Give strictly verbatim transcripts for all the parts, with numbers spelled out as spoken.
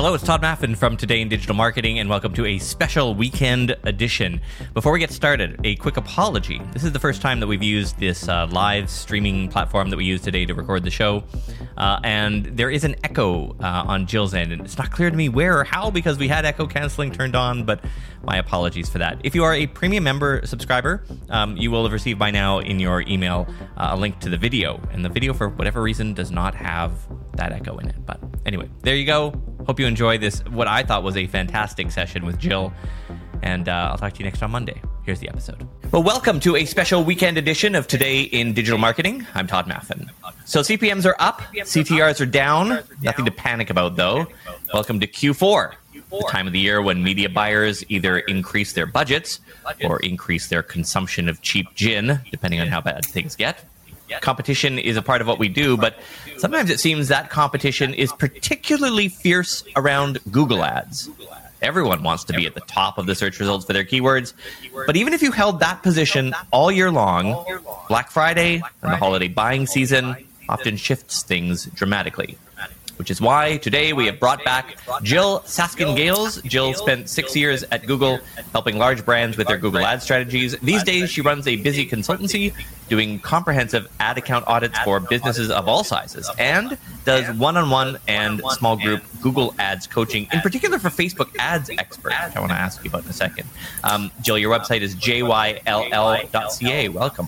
Hello, it's Todd Maffin from Today in Digital Marketing, and welcome to a special weekend edition. Before we get started, a quick apology. This is the first time that we've used this uh, live streaming platform that we use today to record the show, uh, and there is an echo uh, on Jill's end, and it's not clear to me where or how because we had echo canceling turned on, but my apologies for that. If you are a premium member subscriber, um, you will have received by now in your email uh, a link to the video, and the video, for whatever reason, does not have that echo in it. But anyway, there you go. Hope you enjoy this, what I thought was a fantastic session with Jill. And uh, I'll talk to you next on Monday. Here's the episode. Well, welcome to a special weekend edition of Today in Digital Marketing. I'm Todd Maffin. So C P Ms are up, C T Rs are down. Nothing to panic about, though. Welcome to Q four, the time of the year when media buyers either increase their budgets or increase their consumption of cheap gin, depending on how bad things get. Competition is a part of what we do, but sometimes it seems that competition is particularly fierce around Google Ads. Everyone wants to be at the top of the search results for their keywords, but even if you held that position all year long, Black Friday and the holiday buying season often shifts things dramatically. Which is why today we have brought back Jill Saskin-Gales. Jill spent six years at Google helping large brands with their Google ad strategies. These days, she runs a busy consultancy doing comprehensive ad account audits for businesses of all sizes and does one-on-one and small group Google Ads coaching, in particular for Facebook Ads experts, which I want to ask you about in a second. Um, Jill, your website is j y l l dot c a. Welcome.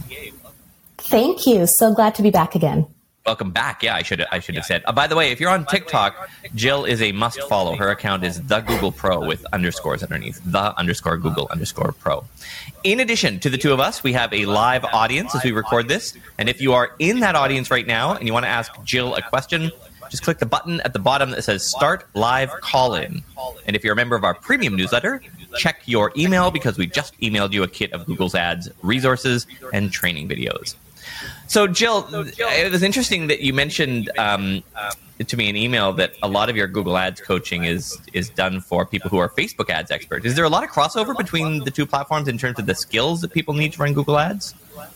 Thank you. So glad to be back again. Welcome back. Yeah, I should I should have said. Uh, by the way, if you're on TikTok, Jill is a must follow. Her account is the Google Pro with underscores underneath. The underscore Google underscore Pro. In addition to the two of us, we have a live audience as we record this. And if you are in that audience right now and you want to ask Jill a question, just click the button at the bottom that says Start Live Call-In. And if you're a member of our premium newsletter, check your email because we just emailed you a kit of Google's ads, resources, and training videos. So, Jill, it was interesting that you mentioned um, to me in email that a lot of your Google Ads coaching is is done for people who are Facebook Ads experts. Is there a lot of crossover between the two platforms in terms of the skills that people need to run Google Ads?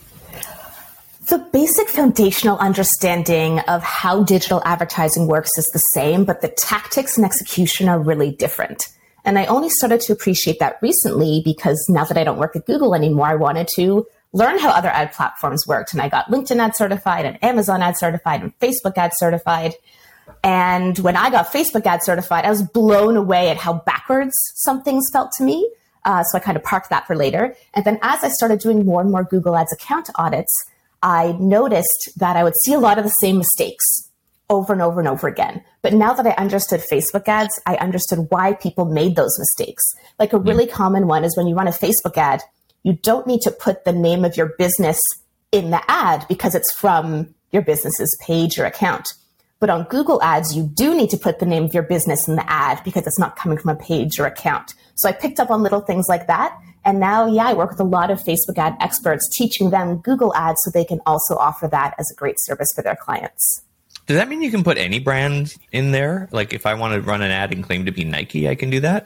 The basic foundational understanding of how digital advertising works is the same, but the tactics and execution are really different. And I only started to appreciate that recently because now that I don't work at Google anymore, I wanted to learn how other ad platforms worked. And I got LinkedIn ad certified and Amazon ad certified and Facebook ad certified. And when I got Facebook ad certified, I was blown away at how backwards some things felt to me. Uh, so I kind of parked that for later. And then as I started doing more and more Google Ads account audits, I noticed that I would see a lot of the same mistakes over and over and over again. But now that I understood Facebook ads, I understood why people made those mistakes. Like a really mm. common one is when you run a Facebook ad, you don't need to put the name of your business in the ad because it's from your business's page or account. But on Google Ads, you do need to put the name of your business in the ad because it's not coming from a page or account. So I picked up on little things like that. And now, yeah, I work with a lot of Facebook ad experts teaching them Google Ads so they can also offer that as a great service for their clients. Does that mean you can put any brand in there? Like if I want to run an ad and claim to be Nike, I can do that?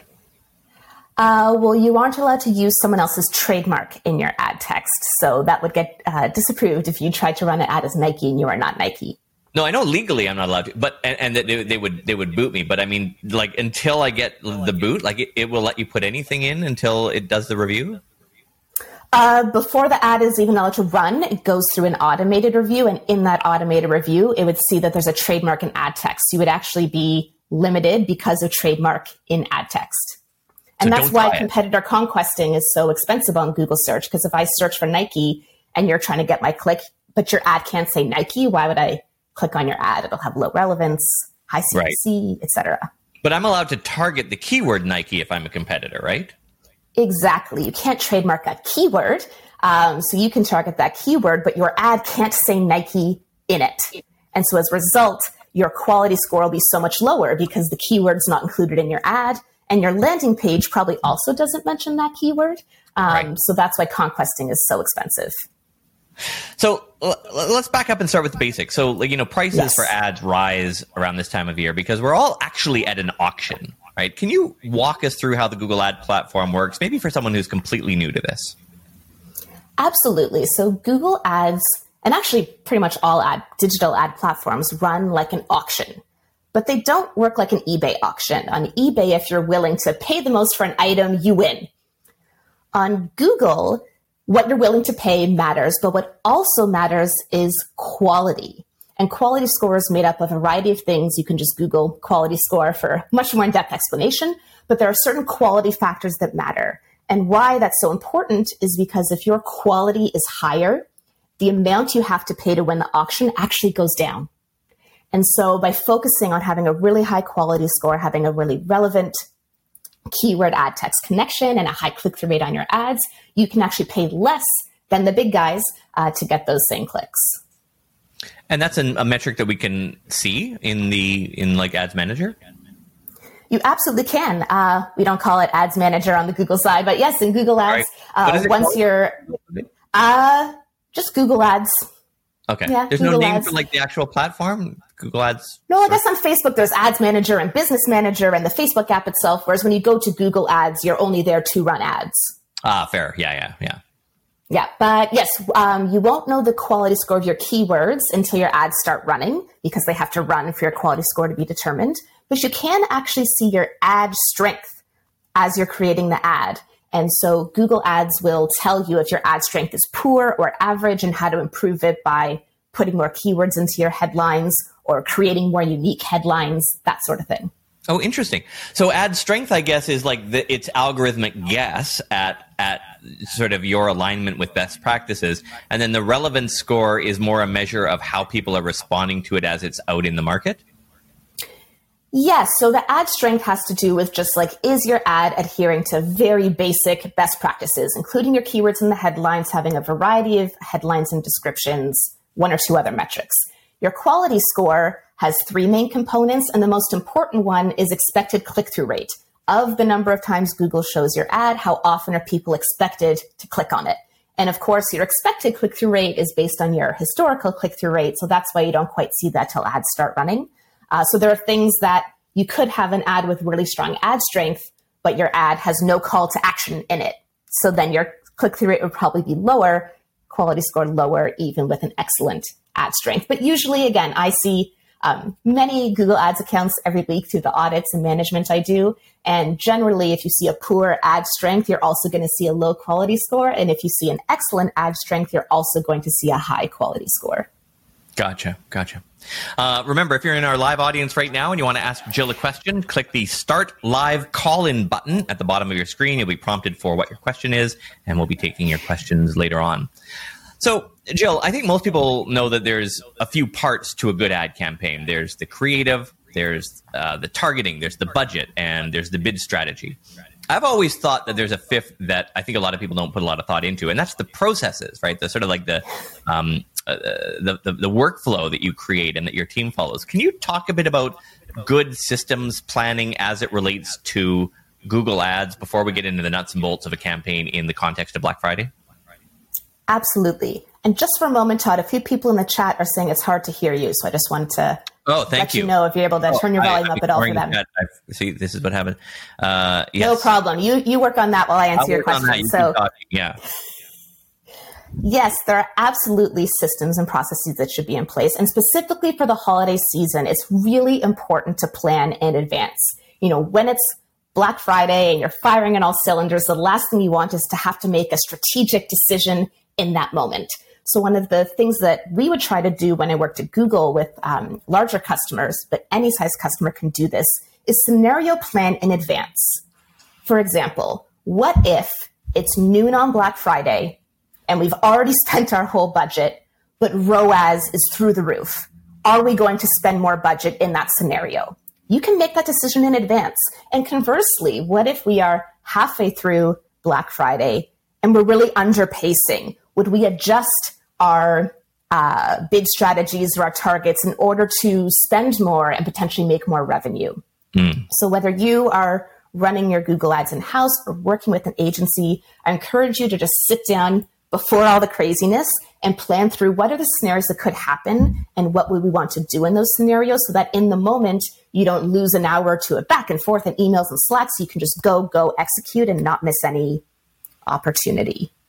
Uh, well, you aren't allowed to use someone else's trademark in your ad text. So that would get uh, disapproved if you tried to run an ad as Nike and you are not Nike. No, I know legally I'm not allowed to, but and, and that they, they would they would boot me. But I mean, like until I get the boot, like it, it will let you put anything in until it does the review? Uh, before the ad is even allowed to run, it goes through an automated review. And in that automated review, it would see that there's a trademark in ad text. You would actually be limited because of trademark in ad text. And so that's why competitor conquesting is so expensive on Google search. Because if I search for Nike and you're trying to get my click, but your ad can't say Nike, why would I click on your ad? It'll have low relevance, high C P C, right, et cetera. But I'm allowed to target the keyword Nike if I'm a competitor, right? Exactly. You can't trademark that keyword. Um, so you can target that keyword, but your ad can't say Nike in it. And so as a result, your quality score will be so much lower because the keyword's not included in your ad. And your landing page probably also doesn't mention that keyword. Um, right. So that's why conquesting is so expensive. So l- let's back up and start with the basics. So, like, you know, prices yes. for ads rise around this time of year because we're all actually at an auction, right? Can you walk us through how the Google Ad platform works, maybe for someone who's completely new to this? Absolutely. So Google Ads, and actually pretty much all ad digital ad platforms, run like an auction. but they don't work like an eBay auction. On eBay, if you're willing to pay the most for an item, you win. On Google, what you're willing to pay matters, but what also matters is quality. And quality score is made up of a variety of things. You can just Google quality score for much more in-depth explanation, but there are certain quality factors that matter. And why that's so important is because if your quality is higher, the amount you have to pay to win the auction actually goes down. And so by focusing on having a really high quality score, having a really relevant keyword ad text connection and a high click-through rate on your ads, you can actually pay less than the big guys uh, to get those same clicks. And that's an, a metric that we can see in the in like Ads Manager? You absolutely can. Uh, we don't call it Ads Manager on the Google side, but yes, in Google Ads, right. uh, once called? you're uh, just Google Ads. Okay. Yeah, There's Google no name Ads. for like the actual platform? Google Ads? No, I guess on Facebook, there's Ads Manager and Business Manager and the Facebook app itself, whereas when you go to Google Ads, you're only there to run ads. Ah, fair. Yeah, yeah, yeah. Yeah, but yes, um, you won't know the quality score of your keywords until your ads start running because they have to run for your quality score to be determined. But you can actually see your ad strength as you're creating the ad. And so Google Ads will tell you if your ad strength is poor or average and how to improve it by putting more keywords into your headlines or creating more unique headlines, that sort of thing. Oh, interesting. So ad strength, I guess, is like the, its algorithmic guess at at sort of your alignment with best practices. And then the relevance score is more a measure of how people are responding to it as it's out in the market? Yes. So the ad strength has to do with just like, is your ad adhering to very basic best practices, including your keywords in the headlines, having a variety of headlines and descriptions, one or two other metrics. Your quality score has three main components, and the most important one is expected click-through rate. Of the number of times Google shows your ad, how often are people expected to click on it? And of course, your expected click-through rate is based on your historical click-through rate, so that's why you don't quite see that till ads start running. Uh, so there are things that you could have an ad with really strong ad strength, but your ad has no call to action in it. So then your click-through rate would probably be lower, quality score lower, even with an excellent ad strength. But usually, again, I see um, many Google Ads accounts every week through the audits and management I do. And generally, if you see a poor ad strength, you're also going to see a low quality score. And if you see an excellent ad strength, you're also going to see a high quality score. Gotcha. Gotcha. Uh, remember, if you're in our live audience right now and you want to ask Jill a question, click the Start Live Call-In button at the bottom of your screen. You'll be prompted for what your question is, and we'll be taking your questions later on. So, Jill, I think most people know that there's a few parts to a good ad campaign. There's the creative, there's uh, the targeting, there's the budget, and there's the bid strategy. I've always thought that there's a fifth that I think a lot of people don't put a lot of thought into, and that's the processes, right? The sort of like the um, uh, the, the the workflow that you create and that your team follows. Can you talk a bit about good systems planning as it relates to Google Ads before we get into the nuts and bolts of a campaign in the context of Black Friday? Absolutely. And just for a moment, Todd, a few people in the chat are saying it's hard to hear you, so I just wanted to Oh, thank let you. you know if you're able to oh, turn your volume I, up at all for them. I, see, this is what happened. Uh, yes. No problem. You you work on that while I answer I'll your work on question. that. You So, keep talking. Yeah. Yes, there are absolutely systems and processes that should be in place. And specifically for the holiday season, it's really important to plan in advance. You know, when it's Black Friday and you're firing on all cylinders, the last thing you want is to have to make a strategic decision in that moment. So one of the things that we would try to do when I worked at Google with um, larger customers, but any size customer can do this, is scenario plan in advance. For example, what if it's noon on Black Friday and we've already spent our whole budget, but R O A S is through the roof? Are we going to spend more budget in that scenario? You can make that decision in advance. And conversely, what if we are halfway through Black Friday and we're really underpacing? Would we adjust our uh, bid strategies or our targets in order to spend more and potentially make more revenue? Mm. So whether you are running your Google Ads in-house or working with an agency, I encourage you to just sit down before all the craziness and plan through what are the scenarios that could happen and what would we want to do in those scenarios so that in the moment you don't lose an hour or two of back and forth and emails and Slack, so you can just go, go execute and not miss any opportunity.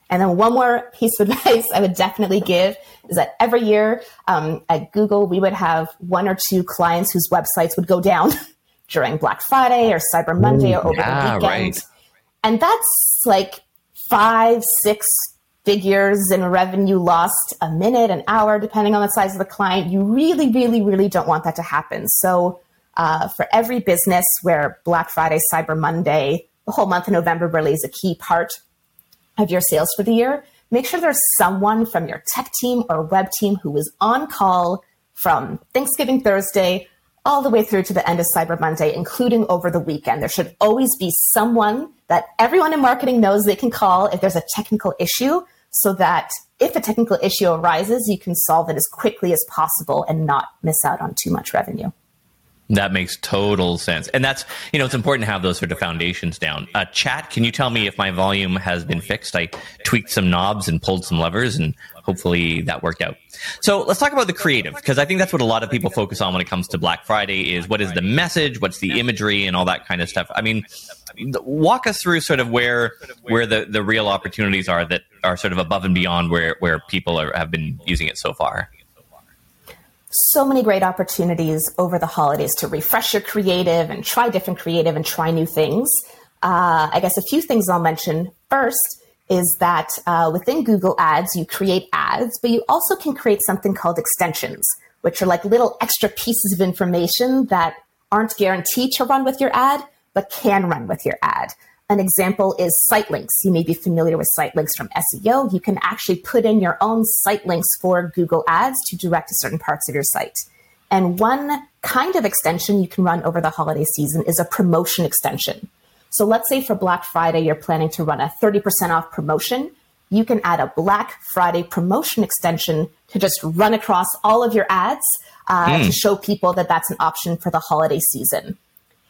And then one more piece of advice I would definitely give is that every year um, at Google, we would have one or two clients whose websites would go down during Black Friday or Cyber Monday Ooh, or over yeah, the weekend. Right. And that's like five, six figures in revenue lost a minute, an hour, depending on the size of the client. You really, really, really don't want that to happen. So uh, for every business where Black Friday, Cyber Monday, the whole month of November really is a key part of your sales for the year, make sure there's someone from your tech team or web team who is on call from Thanksgiving Thursday all the way through to the end of Cyber Monday, including over the weekend. There should always be someone that everyone in marketing knows they can call if there's a technical issue, so that if a technical issue arises, you can solve it as quickly as possible and not miss out on too much revenue. That makes total sense. And that's, you know, it's important to have those sort of foundations down. Uh, chat, can you tell me if my volume has been fixed? I tweaked some knobs and pulled some levers, and hopefully that worked out. So let's talk about the creative, because I think that's what a lot of people focus on when it comes to Black Friday is what is the message, what's the imagery, and all that kind of stuff. I mean, walk us through sort of where where the, the real opportunities are that are sort of above and beyond where, where people are, have been using it so far. So many great opportunities over the holidays to refresh your creative and try different creative and try new things. Uh, I guess a few things I'll mention. First is that uh, within Google Ads, you create ads, but you also can create something called extensions, which are like little extra pieces of information that aren't guaranteed to run with your ad, but can run with your ad. An example is site links. You may be familiar with site links from S E O. You can actually put in your own site links for Google Ads to direct to certain parts of your site. And one kind of extension you can run over the holiday season is a promotion extension. So let's say for Black Friday, you're planning to run a thirty percent off promotion. You can add a Black Friday promotion extension to just run across all of your ads uh, mm. to show people that that's an option for the holiday season.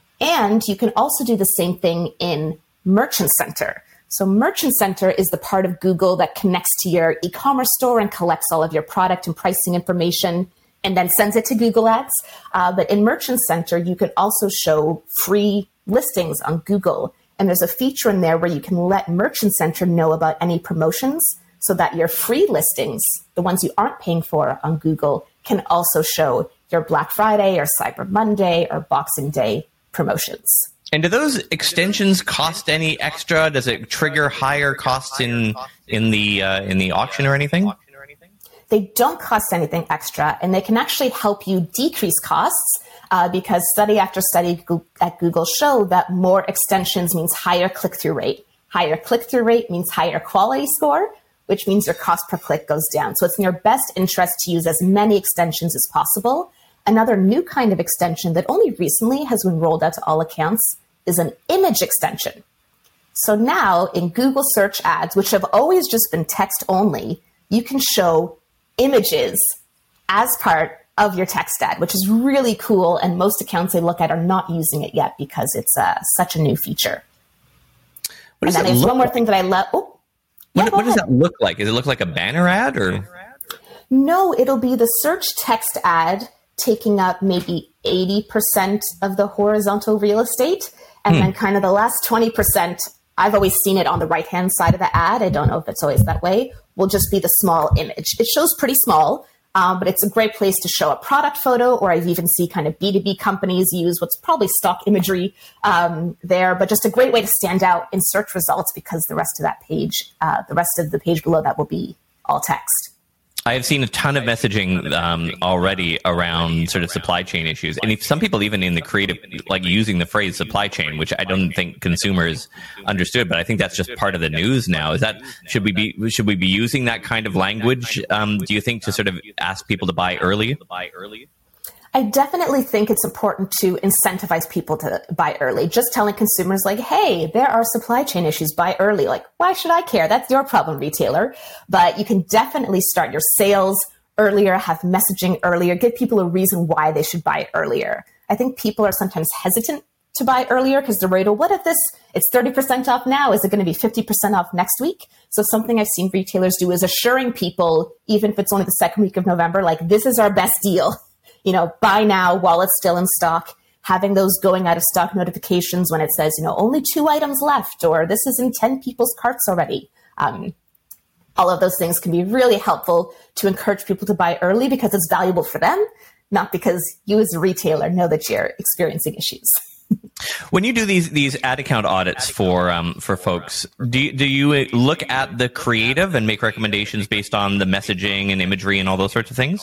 And you can also do the same thing in Merchant Center. So Merchant Center is the part of Google that connects to your e-commerce store and collects all of your product and pricing information and then sends it to Google Ads. Uh, but in Merchant Center, you can also show free listings on Google. And there's a feature in there where you can let Merchant Center know about any promotions so that your free listings, the ones you aren't paying for on Google, can also show your Black Friday or Cyber Monday or Boxing Day promotions. And do those extensions cost any extra? Does it trigger higher costs in in the uh, in the auction or anything? They don't cost anything extra, and they can actually help you decrease costs uh, because study after study at Google show that more extensions means higher click-through rate. Higher click-through rate means higher quality score, which means your cost per click goes down. So it's in your best interest to use as many extensions as possible. Another new kind of extension that only recently has been rolled out to all accounts is an image extension. So now in Google search ads, which have always just been text only, you can show images as part of your text ad, which is really cool. And most accounts I look at are not using it yet because it's uh, such a new feature. What and then there's one more thing that I love. Oh, yeah, what, what does that look like? Does it look like a banner ad or? No, it'll be the search text ad taking up maybe eighty percent of the horizontal real estate. And hmm. then kind of the last twenty percent, I've always seen it on the right-hand side of the ad. I don't know if it's always that way, will just be the small image. It shows pretty small, um, but it's a great place to show a product photo, or I've even seen kind of B two B companies use what's probably stock imagery um, there, but just a great way to stand out in search results because the rest of that page, uh, the rest of the page below that will be all text. I have seen a ton of messaging um, already around sort of supply chain issues. And if some people even in the creative, like using the phrase supply chain, which I don't think consumers understood, but I think that's just part of the news now. Is that, should we be, should we be using that kind of language, um, do you think, to sort of ask people to buy early? I definitely think it's important to incentivize people to buy early. Just telling consumers like, hey, there are supply chain issues, buy early. Like, why should I care? That's your problem, retailer. But you can definitely start your sales earlier, have messaging earlier, give people a reason why they should buy earlier. I think people are sometimes hesitant to buy earlier because they're worried, well, what if this, it's thirty percent off now? Is it going to be fifty percent off next week? So something I've seen retailers do is assuring people, even if it's only the second week of November, like, this is our best deal. You know, buy now while it's still in stock, having those going out of stock notifications when it says, you know, only two items left, or this is in ten people's carts already. Um, all of those things can be really helpful to encourage people to buy early because it's valuable for them, not because you as a retailer know that you're experiencing issues. When you do these these ad account audits for um, for folks, do you, do you look at the creative and make recommendations based on the messaging and imagery and all those sorts of things?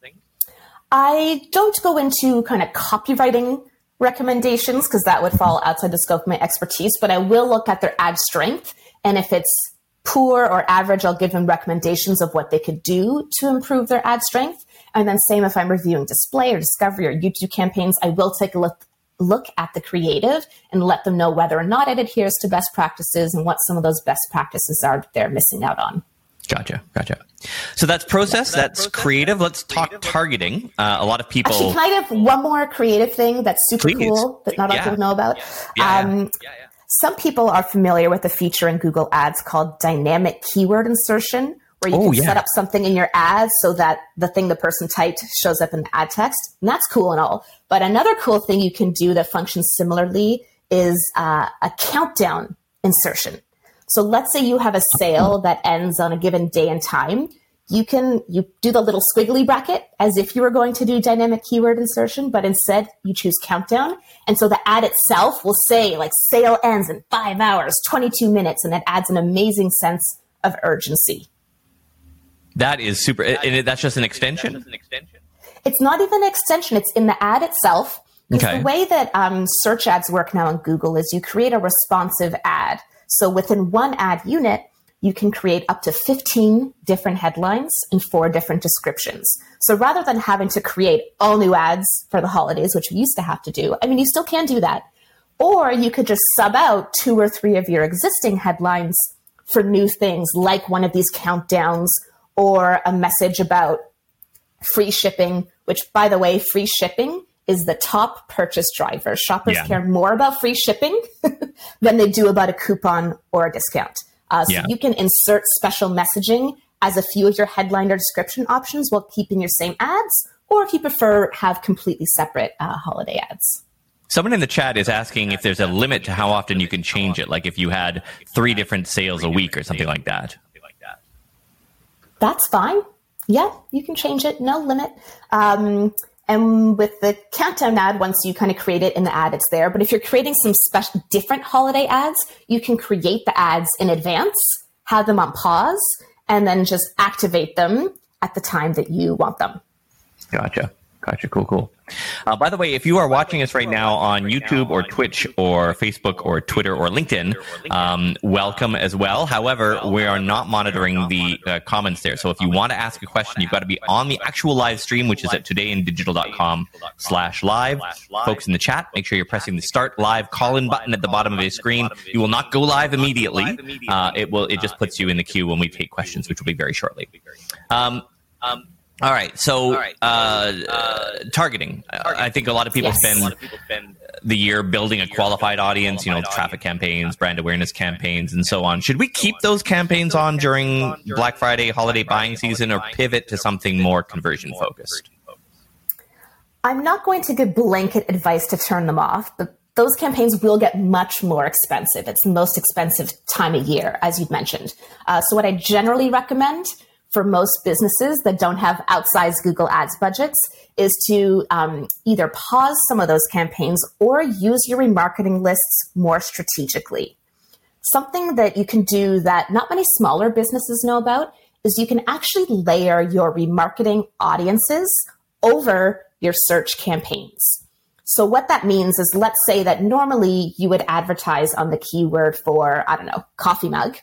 I don't go into kind of copywriting recommendations because that would fall outside the scope of my expertise, but I will look at their ad strength. And if it's poor or average, I'll give them recommendations of what they could do to improve their ad strength. And then same if I'm reviewing display or discovery or YouTube campaigns, I will take a look look at the creative and let them know whether or not it adheres to best practices and what some of those best practices are that they're missing out on. Gotcha. Gotcha. So that's process. Yeah, that's, that's process, creative. That's Let's talk creative. targeting. Uh, a lot of people. Actually, can I have one more creative thing that's super Please. cool that not a lot of people know about? Yeah. Um, yeah, yeah. Some people are familiar with a feature in Google Ads called dynamic keyword insertion, where you oh, can yeah. set up something in your ads so that the thing the person typed shows up in the ad text. And that's cool and all. But another cool thing you can do that functions similarly is uh, a countdown insertion. So let's say you have a sale that ends on a given day and time. You can you do the little squiggly bracket as if you were going to do dynamic keyword insertion, but instead you choose countdown. And so the ad itself will say like sale ends in five hours, twenty-two minutes, and that adds an amazing sense of urgency. That is super. And that's just an extension? It's not even an extension. It's in the ad itself. Okay. The way that um, search ads work now on Google is you create a responsive ad. So within one ad unit, you can create up to fifteen different headlines and four different descriptions. So rather than having to create all new ads for the holidays, which we used to have to do, I mean, you still can do that. Or you could just sub out two or three of your existing headlines for new things, like one of these countdowns or a message about free shipping, which, by the way, free shipping is the top purchase driver. Shoppers yeah. care more about free shipping than they do about a coupon or a discount. Uh, so yeah. you can insert special messaging as a few of your headline or description options while keeping your same ads, or if you prefer, have completely separate uh, holiday ads. Someone in the chat is asking if there's a limit to how often you can change it, like if you had three different sales a week or something like that. That's fine. Yeah, you can change it. No limit. Um, and with the countdown ad, once you kind of create it in the ad, it's there. But if you're creating some special different holiday ads, you can create the ads in advance, have them on pause, and then just activate them at the time that you want them. Gotcha. Gotcha. Cool, cool. Uh, by the way, if you are watching us right now on YouTube or Twitch or Facebook or Twitter or LinkedIn, um, welcome as well. However, we are not monitoring the uh, comments there. So if you want to ask a question, you've got to be on the actual live stream, which is at todayindigital.com slash live. Folks in the chat, make sure you're pressing the start live call-in button at the bottom of your screen. You will not go live immediately. Uh, it will. It just puts you in the queue when we take questions, which will be very shortly. Um, um, All right, so uh, uh, targeting. I think a lot of people yes. spend the year building a qualified audience, you know, traffic campaigns, brand awareness campaigns, and so on. Should we keep those campaigns on during Black Friday holiday buying season or pivot to something more conversion focused? I'm not going to give blanket advice to turn them off, but those campaigns will get much more expensive. It's the most expensive time of year, as you've mentioned. Uh, so what I generally recommend for most businesses that don't have outsized Google Ads budgets is to um, either pause some of those campaigns or use your remarketing lists more strategically. Something that you can do that not many smaller businesses know about is you can actually layer your remarketing audiences over your search campaigns. So what that means is, let's say that normally you would advertise on the keyword for, I don't know, coffee mug.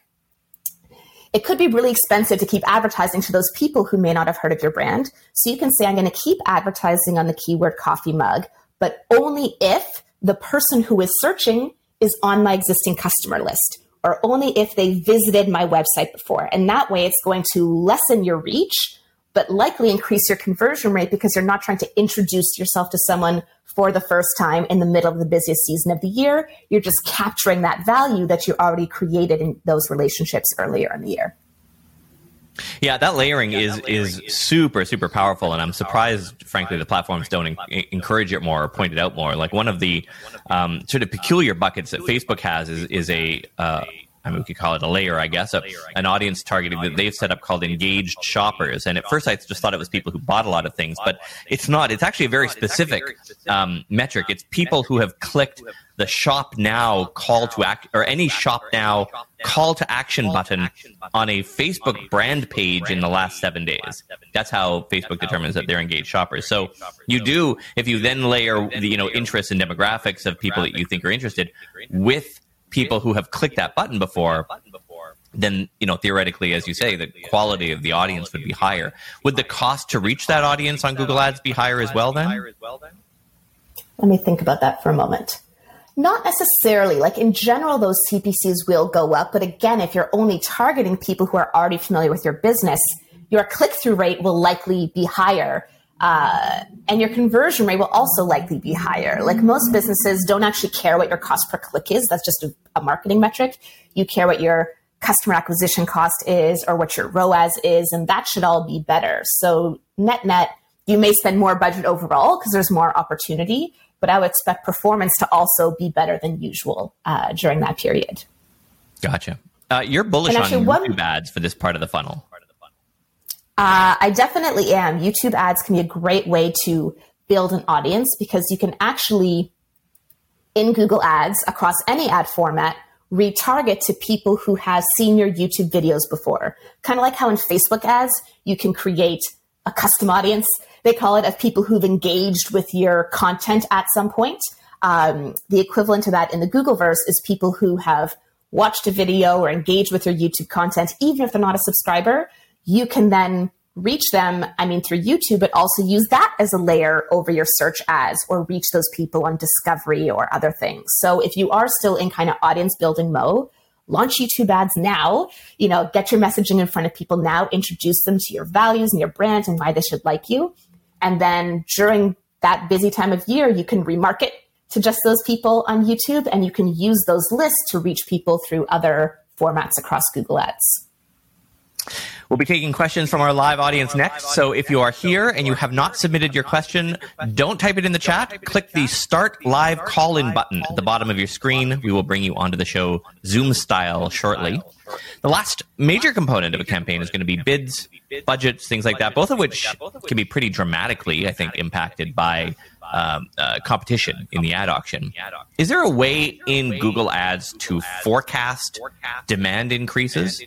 It could be really expensive to keep advertising to those people who may not have heard of your brand. So you can say, I'm going to keep advertising on the keyword coffee mug, but only if the person who is searching is on my existing customer list, or only if they visited my website before. And that way it's going to lessen your reach, but likely increase your conversion rate because you're not trying to introduce yourself to someone for the first time in the middle of the busiest season of the year. You're just capturing that value that you already created in those relationships earlier in the year. Yeah, that layering yeah, is that layering is, is super, super powerful. And I'm surprised, frankly, the platforms don't en- encourage it more or point it out more. Like one of the um, sort of peculiar buckets that Facebook has is, is a... Uh, I mean, we could call it a layer, I guess, a, an audience targeting that they've set up called engaged shoppers. And at first I just thought it was people who bought a lot of things, but it's not. It's actually a very specific um, metric. It's people who have clicked the shop now call to act, or any shop now call to action button on a Facebook brand page in the last seven days. That's how Facebook determines that they're engaged shoppers. So you do, if you then layer the, you know, interests and demographics of people that you think are interested with people who have clicked that button before, then, you know, theoretically, as you say, the quality of the audience would be higher. Would the cost to reach that audience on Google Ads be higher as well then? Let me think about that for a moment. Not necessarily. Like in general, those C P Cs will go up. But again, if you're only targeting people who are already familiar with your business, your click-through rate will likely be higher. Uh, and your conversion rate will also likely be higher. Like most businesses don't actually care what your cost per click is. That's just a, a marketing metric. You care what your customer acquisition cost is or what your R O A S is, and that should all be better. So net net, you may spend more budget overall because there's more opportunity, but I would expect performance to also be better than usual uh, during that period. Gotcha. Uh, you're bullish actually, on one, YouTube ads for this part of the funnel. Uh, I definitely am. YouTube ads can be a great way to build an audience because you can actually, in Google Ads, across any ad format, retarget to people who have seen your YouTube videos before. Kind of like how in Facebook ads, you can create a custom audience, they call it, of people who've engaged with your content at some point. Um, the equivalent to that in the Googleverse is people who have watched a video or engaged with your YouTube content, even if they're not a subscriber. You can then reach them, I mean, through YouTube, but also use that as a layer over your search ads or reach those people on discovery or other things. So if you are still in kind of audience building mode, launch YouTube ads now, you know, get your messaging in front of people now, introduce them to your values and your brand and why they should like you. And then during that busy time of year, you can remarket to just those people on YouTube, and you can use those lists to reach people through other formats across Google Ads. We'll be taking questions from our live audience next. So if you are here and you have not submitted your question, don't type it in the chat. Click the Start Live Call-In button at the bottom of your screen. We will bring you onto the show Zoom style shortly. The last major component of a campaign is going to be bids, budgets, things like that, both of which can be pretty dramatically, I think, impacted by um, uh, competition in the ad auction. Is there a way in Google Ads to forecast demand increases?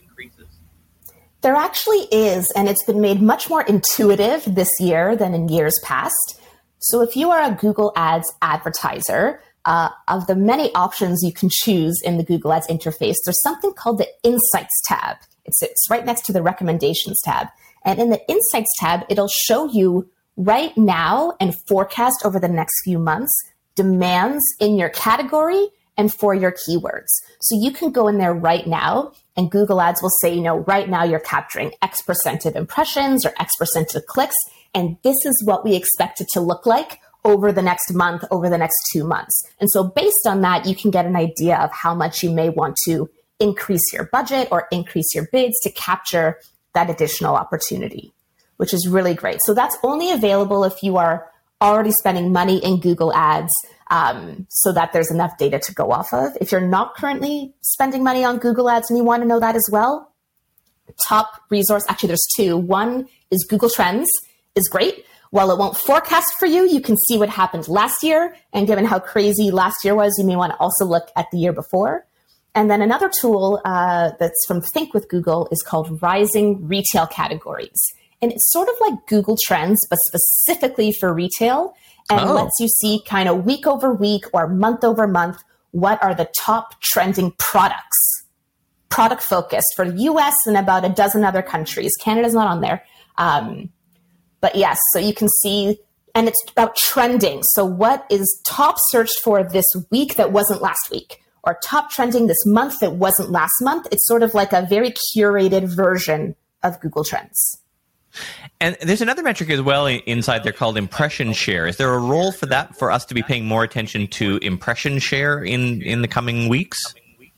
There actually is, and it's been made much more intuitive this year than in years past. So if you are a Google Ads advertiser, uh, of the many options you can choose in the Google Ads interface, there's something called the Insights tab. It's, it's right next to the Recommendations tab. And in the Insights tab, it'll show you right now and forecast over the next few months demands in your category and for your keywords. So you can go in there right now and Google Ads will say, you know, right now you're capturing X percent of impressions or X percent of clicks. And this is what we expect it to look like over the next month, over the next two months. And so based on that, you can get an idea of how much you may want to increase your budget or increase your bids to capture that additional opportunity, which is really great. So that's only available if you are already spending money in Google Ads, um, so that there's enough data to go off of. If you're not currently spending money on Google Ads and you want to know that as well, top resource, actually there's two. One is Google Trends is great. While it won't forecast for you, you can see what happened last year. And given how crazy last year was, you may want to also look at the year before. And then another tool uh, that's from Think with Google is called Rising Retail Categories. And it's sort of like Google Trends, but specifically for retail, and oh. lets you see kind of week over week or month over month, what are the top trending products, product focused for the U S and about a dozen other countries. Canada's not on there. Um, but yes, so you can see, and it's about trending. So what is top searched for this week that wasn't last week, or top trending this month that wasn't last month? It's sort of like a very curated version of Google Trends. And there's another metric as well inside there called impression share. Is there a role for that, for us to be paying more attention to impression share in, in the coming weeks?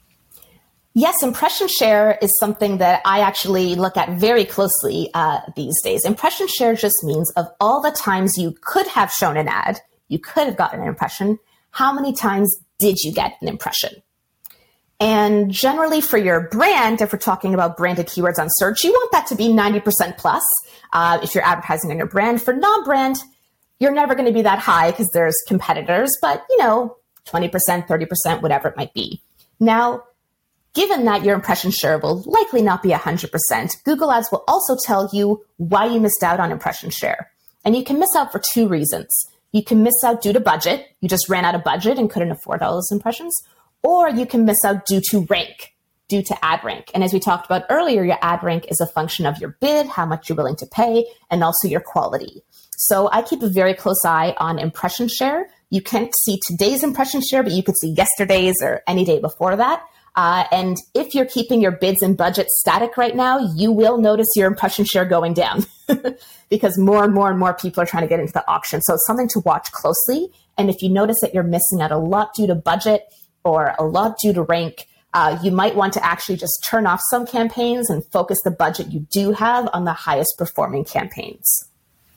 Yes, impression share is something that I actually look at very closely uh, these days. Impression share just means of all the times you could have shown an ad, you could have gotten an impression, how many times did you get an impression? And generally for your brand, if we're talking about branded keywords on search, you want that to be ninety percent plus uh, if you're advertising on your brand. For non-brand, you're never going to be that high because there's competitors, but you know, twenty percent, thirty percent, whatever it might be. Now, given that your impression share will likely not be one hundred percent, Google Ads will also tell you why you missed out on impression share. And you can miss out for two reasons. You can miss out due to budget. You just ran out of budget and couldn't afford all those impressions. Or you can miss out due to rank, due to ad rank. And as we talked about earlier, your ad rank is a function of your bid, how much you're willing to pay, and also your quality. So I keep a very close eye on impression share. You can't see today's impression share, but you could see yesterday's or any day before that. Uh, and if you're keeping your bids and budget static right now, you will notice your impression share going down because more and more and more people are trying to get into the auction. So it's something to watch closely. And if you notice that you're missing out a lot due to budget or a lot due to rank, uh, you might want to actually just turn off some campaigns and focus the budget you do have on the highest performing campaigns.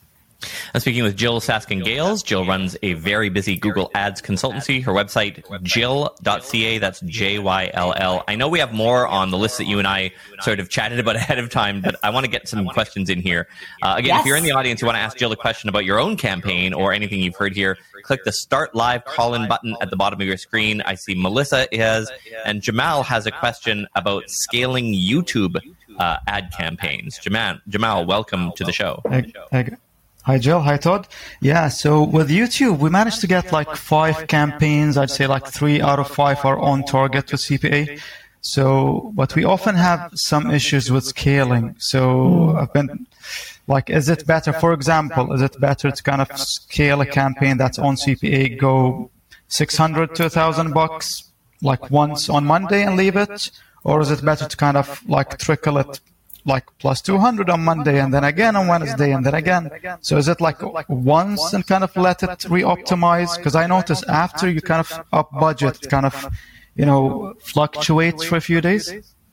I'm speaking with Jill Saskin-Gales. Jill runs a very busy Google Ads consultancy. Her website, jill dot c a. That's J Y L L. I know we have more on the list that you and I sort of chatted about ahead of time, but I want to get some questions in here. Uh, again, yes. If you're in the audience, you want to ask Jill a question about your own campaign or anything you've heard here, click the Start Live Call-In button at the bottom of your screen. I see Melissa has, and Jamal has a question about scaling YouTube uh, ad campaigns. Jamal, Jamal, welcome to the show. Hey, hey. Hi, Jill. Hi, Todd. Yeah, so with YouTube, we managed to get like five campaigns. I'd say like three out of five are on target with C P A. So, but we often have some issues with scaling. So I've been like, is it better, for example, is it better to kind of scale a campaign that's on C P A, go six hundred to one thousand bucks like once on Monday and leave it? Or is it better to kind of like trickle it like plus two hundred on Monday and then again on Wednesday and then again? So is it like once and kind of let it re-optimize? Because I noticed after you kind of up budget, it kind of, you know, fluctuates for a few days.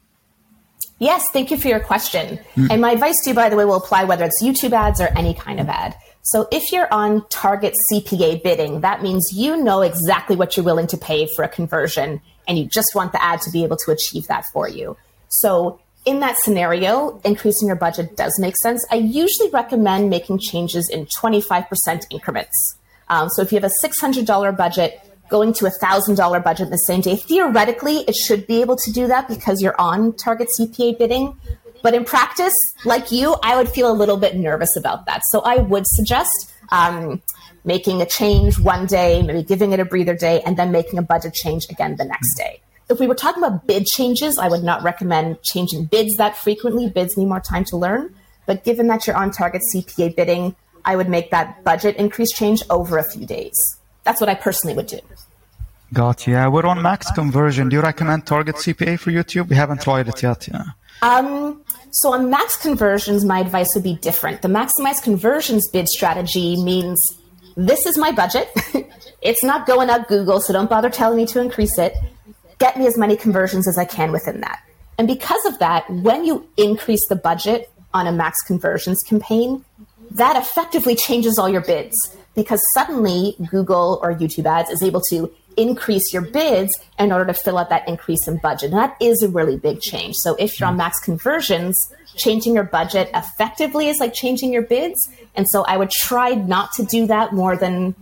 Yes, thank you for your question. Mm. And my advice to you, by the way, will apply whether it's YouTube ads or any kind of ad. So if you're on target C P A bidding, that means you know exactly what you're willing to pay for a conversion and you just want the ad to be able to achieve that for you. So in that scenario, increasing your budget does make sense. I usually recommend making changes in twenty-five percent increments. Um, so if you have a six hundred dollars budget, going to a one thousand dollars budget in the same day, theoretically, it should be able to do that because you're on target C P A bidding. But in practice, like you, I would feel a little bit nervous about that. So I would suggest um, making a change one day, maybe giving it a breather day, and then making a budget change again the next day. If we were talking about bid changes, I would not recommend changing bids that frequently. Bids need more time to learn. But given that you're on target C P A bidding, I would make that budget increase change over a few days. That's what I personally would do. Got you. Yeah, we're on max conversion. Do you recommend target C P A for YouTube? We haven't tried it yet. Yeah. Um, so on max conversions, my advice would be different. The maximize conversions bid strategy means this is my budget. It's not going up Google, so don't bother telling me to increase it. Get me as many conversions as I can within that. And because of that, when you increase the budget on a max conversions campaign, that effectively changes all your bids because suddenly Google or YouTube ads is able to increase your bids in order to fill out that increase in budget. And that is a really big change. So if you're on max conversions, changing your budget effectively is like changing your bids. And so I would try not to do that more than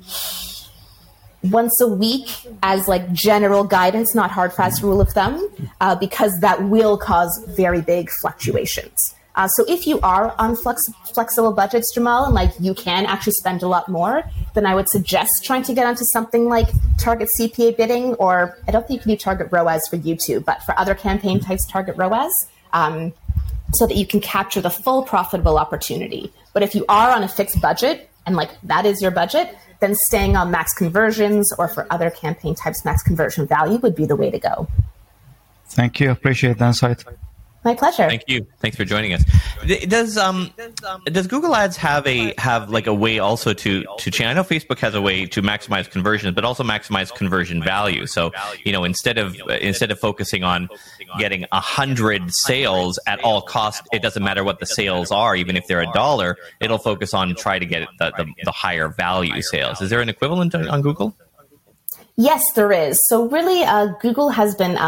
once a week as like general guidance, not hard, fast rule of thumb, uh, because that will cause very big fluctuations. Uh, so if you are on flex- flexible budgets, Jamal, and like you can actually spend a lot more, then I would suggest trying to get onto something like target C P A bidding, or I don't think you can do target R O A S for YouTube, but for other campaign types, target R O A S, um, so that you can capture the full profitable opportunity. But if you are on a fixed budget and like that is your budget, then staying on max conversions or for other campaign types, max conversion value would be the way to go. Thank you. Appreciate the insight. My pleasure. Thank you. Thanks for joining us. Does um does Google Ads have a have like a way also to to change? I know Facebook has a way to maximize conversions, but also maximize conversion value. So you know, instead of instead of focusing on getting a hundred sales at all costs, it doesn't matter what the sales are, even if they're a dollar. It'll focus on try to get the the, the higher value sales. Is there an equivalent on, on Google? Yes, there is. So really, uh, Google has been um,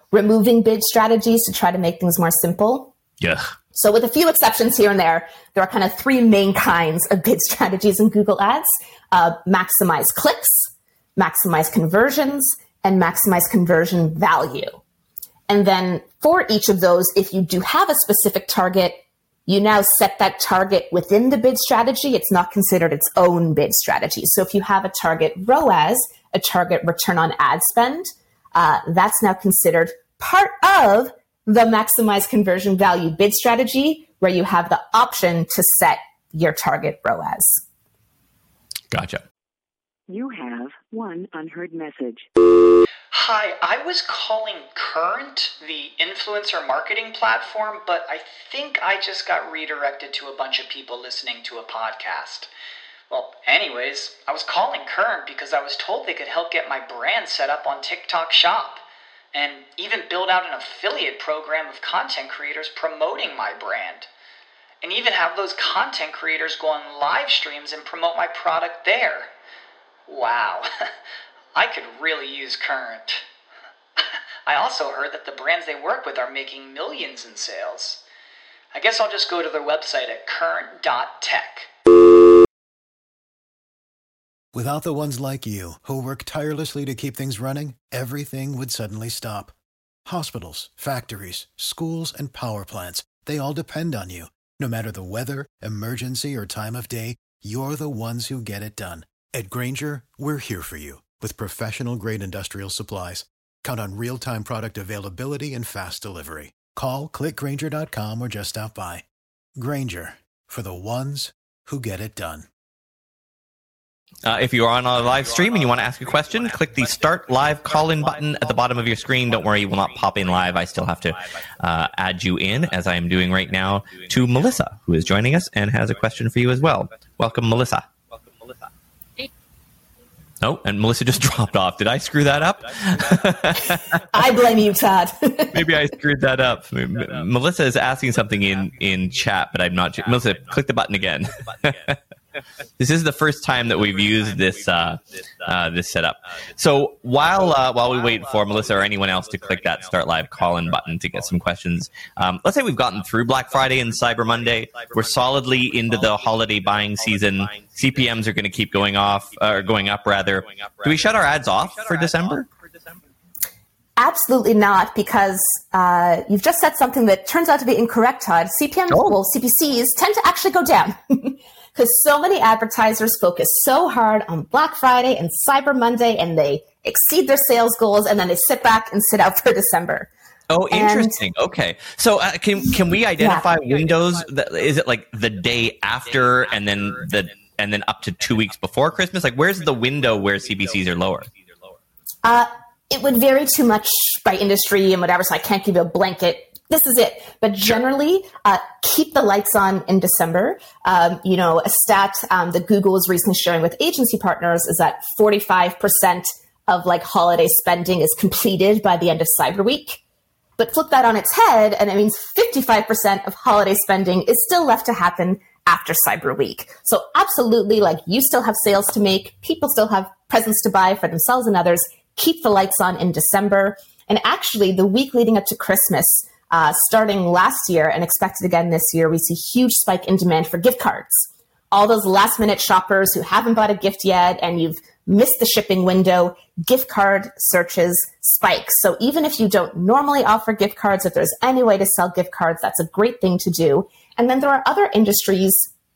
removing bid strategies to try to make things more simple. Yeah. So with a few exceptions here and there, there are kind of three main kinds of bid strategies in Google Ads. Uh, maximize clicks, maximize conversions, and maximize conversion value. And then for each of those, if you do have a specific target, you now set that target within the bid strategy. It's not considered its own bid strategy. So if you have a target R O A S, a target return on ad spend, uh, that's now considered part of the maximize conversion value bid strategy, where you have the option to set your target R O A S. Gotcha. You have one unheard message. Hi, I was calling Current, the influencer marketing platform, but I think I just got redirected to a bunch of people listening to a podcast. Well, anyways, I was calling Current because I was told they could help get my brand set up on TikTok Shop, and even build out an affiliate program of content creators promoting my brand, and even have those content creators go on live streams and promote my product there. Wow, I could really use Current. I also heard that the brands they work with are making millions in sales. I guess I'll just go to their website at current dot tech. Without the ones like you, who work tirelessly to keep things running, everything would suddenly stop. Hospitals, factories, schools, and power plants, they all depend on you. No matter the weather, emergency, or time of day, you're the ones who get it done. At Grainger, we're here for you with professional-grade industrial supplies. Count on real-time product availability and fast delivery. Call, click Grainger dot com, or just stop by. Grainger, for the ones who get it done. Uh, if you're on a live stream and you want to ask a question, click the Start Live Call-In button at the bottom of your screen. Don't worry, you will not pop in live. I still have to uh, add you in, as I am doing right now, to Melissa, who is joining us and has a question for you as well. Welcome, Melissa. Oh, and Melissa just dropped off. Did I screw that up? I blame you, Todd. Maybe I screwed that up. M- Melissa is asking something in, in chat, but I'm not. Melissa, click the button again. This is the first time that we've used this uh, uh, this setup. So while uh, while we wait for Melissa or anyone else to click that Start Live Call-In button to get some questions, um, let's say we've gotten through Black Friday and Cyber Monday. We're solidly into the holiday buying season. C P Ms are going to keep going off, or going up rather. Do we shut our ads off for December? Absolutely not, because uh, you've just said something that turns out to be incorrect, Todd. C P Ms, oh. well, C P Cs tend to actually go down. Because so many advertisers focus so hard on Black Friday and Cyber Monday, and they exceed their sales goals, and then they sit back and sit out for December. Oh, interesting. And, okay. So uh, can can we identify yeah. windows? That, is it like the day after and then the and then up to two weeks before Christmas? Like, where's the window where C P Cs are lower? Uh, it would vary too much by industry and whatever, so I can't give you a blanket. This is it. But generally, uh, keep the lights on in December. Um, you know, a stat um, that Google is recently sharing with agency partners is that forty-five percent of like holiday spending is completed by the end of Cyber Week. But flip that on its head, and it means fifty-five percent of holiday spending is still left to happen after Cyber Week. So absolutely, like, you still have sales to make. People still have presents to buy for themselves and others. Keep the lights on in December. And actually, the week leading up to Christmas, Uh, starting last year and expected again this year, we see huge spike in demand for gift cards. All those last minute shoppers who haven't bought a gift yet and you've missed the shipping window, gift card searches spike. So even if you don't normally offer gift cards, if there's any way to sell gift cards, that's a great thing to do. And then there are other industries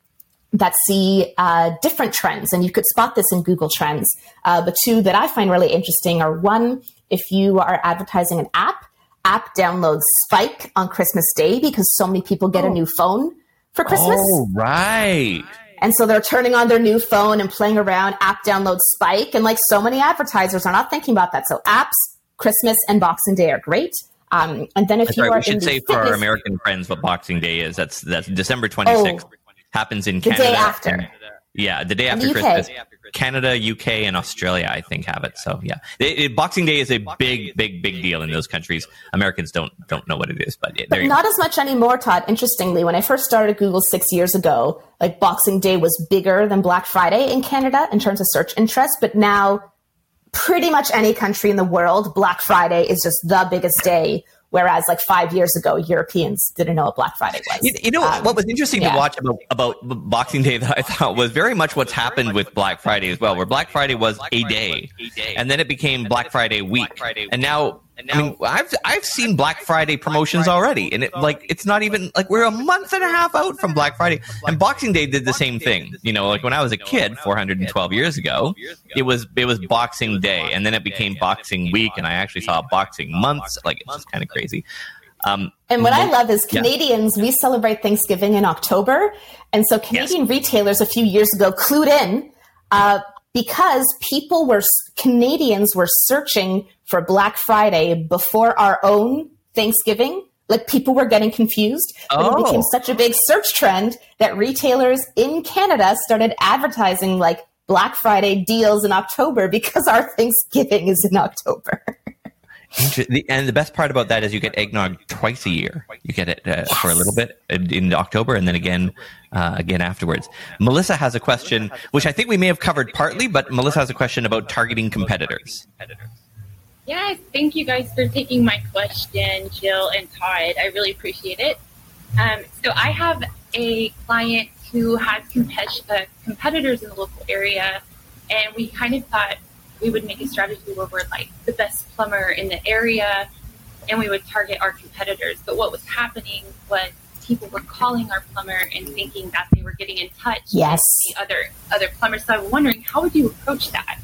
that see uh, different trends, and you could spot this in Google Trends. Uh, the two that I find really interesting are, one, if you are advertising an app, app downloads spike on Christmas Day because so many people get a new phone for Christmas. Oh, right. And so they're turning on their new phone and playing around, app downloads spike. And like so many advertisers are not thinking about that. So apps, Christmas, and Boxing Day are great. Um, and then if that's you right. are we should in say the for fitness- our American friends what Boxing Day is. That's that's December twenty-sixth. Oh, happens in the Canada. The day after. Yeah, the day In after the U K. Christmas. Canada, U K, and Australia, I think, have it. So yeah, it, it, Boxing Day is a big, big, big deal in those countries. Americans don't don't know what it is, but, it, but not as much anymore, Todd. Interestingly, when I first started Google six years ago, like Boxing Day was bigger than Black Friday in Canada in terms of search interest, but now pretty much any country in the world, Black Friday is just the biggest day. Whereas like five years ago, Europeans didn't know what Black Friday was. You, you know, um, what was interesting yeah. to watch about, about Boxing Day that I thought was very much what's happened with Black Friday as well, where Black Friday was a day, and then it became Black Friday week. And now, I mean, I've I've seen Black Friday promotions already, and it like it's not even like we're a month and a half out from Black Friday. And Boxing Day did the same thing. You know, like when I was a kid, four hundred twelve years ago, it was it was Boxing Day, and then it became Boxing Week, and I actually saw Boxing Months. Like it's just kind of crazy. Um, and what I love is Canadians, yeah. we celebrate Thanksgiving in October, and so Canadian yes. retailers a few years ago clued in. Uh, Because people were, Canadians were searching for Black Friday before our own Thanksgiving. Like people were getting confused. But oh. it became such a big search trend that retailers in Canada started advertising like Black Friday deals in October because our Thanksgiving is in October. And the best part about that is you get eggnog twice a year. You get it uh, yes. for a little bit in October and then again uh, again afterwards. Melissa has a question, which I think we may have covered partly, but Melissa has a question about targeting competitors. Yes, thank you guys for taking my question, Jill and Todd. I really appreciate it. Um, so I have a client who has compet- uh, competitors in the local area, and we kind of thought we would make a strategy where we're like the best plumber in the area and we would target our competitors. But what was happening was people were calling our plumber and thinking that they were getting in touch yes. with the other, other plumbers. So I'm wondering, how would you approach that?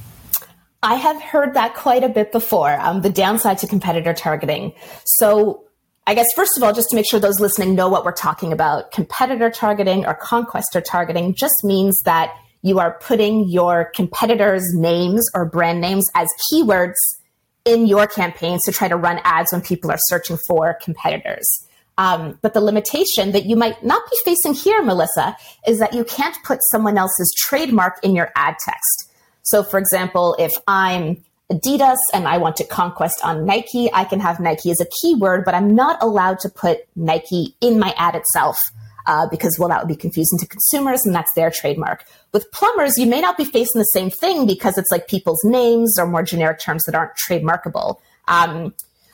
I have heard that quite a bit before, um, the downside to competitor targeting. So I guess, first of all, just to make sure those listening know what we're talking about, competitor targeting or conquester targeting just means that you are putting your competitors' names or brand names as keywords in your campaigns to try to run ads when people are searching for competitors. Um, but the limitation that you might not be facing here, Melissa, is that you can't put someone else's trademark in your ad text. So, for example, if I'm Adidas and I want to conquest on Nike, I can have Nike as a keyword, but I'm not allowed to put Nike in my ad itself. Uh, because, well, that would be confusing to consumers, and that's their trademark. With plumbers, you may not be facing the same thing because it's like people's names or more generic terms that aren't trademarkable. Um,